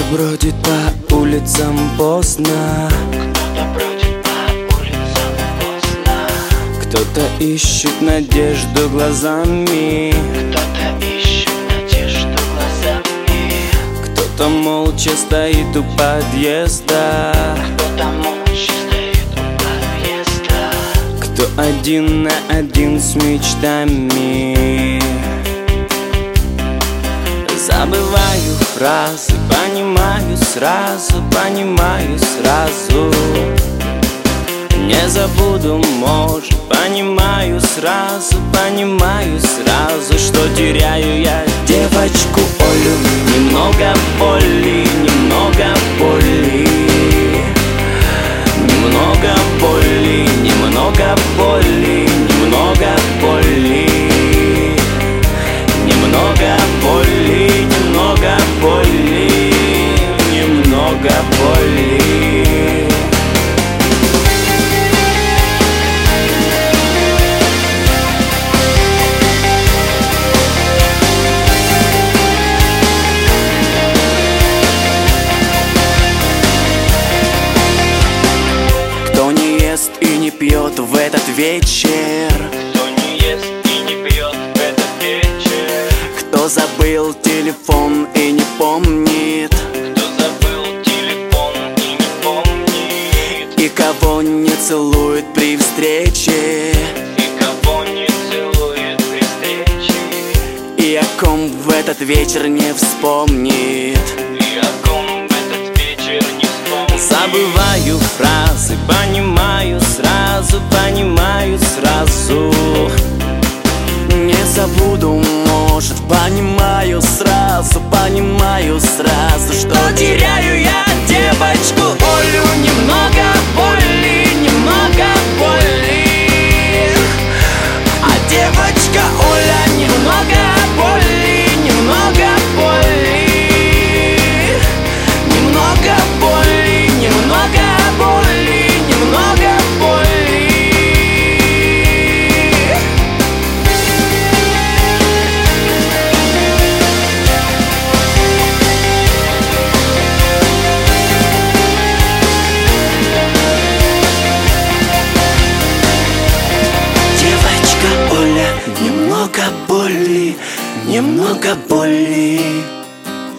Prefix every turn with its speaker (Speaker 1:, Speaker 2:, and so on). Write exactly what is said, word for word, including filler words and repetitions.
Speaker 1: бродит по улицам поздно,
Speaker 2: кто-то бродит по улицам поздно,
Speaker 1: кто-то ищет надежду глазами,
Speaker 2: кто-то ищет надежду глазами,
Speaker 1: кто-то молча стоит у подъезда,
Speaker 2: кто-то молча стоит у подъезда,
Speaker 1: кто один на один с мечтами. Забываю фразы, понимаю сразу, понимаю сразу. Не забуду, может, понимаю сразу, понимаю сразу, что теряю я девочку Олю. Немного боли, немного боли, немного боли, немного боли, немного боли, немного боли, немного боли, немного боли. Кто не ест и не пьет в этот вечер,
Speaker 2: кто не ест и не пьет в этот вечер,
Speaker 1: кто забыл телефон и не помнит,
Speaker 2: кто забыл телефон и не помнит,
Speaker 1: и кого не целует при встрече,
Speaker 2: и кого не целует при встрече,
Speaker 1: и о ком в этот вечер не вспомнит.
Speaker 2: и о ком в этот вечер не вспомнит.
Speaker 1: Забываю фразы, понимаю сразу, понимаю сразу. Не забуду, может, понимаю сразу, понимаю сразу, что теряю я девочку Олю. Немного боли, немного боли, а девочка Оля немного боли, немного боли, немного боли, немного боли, немного боли. Девочка Оля, немного боли, немного боли.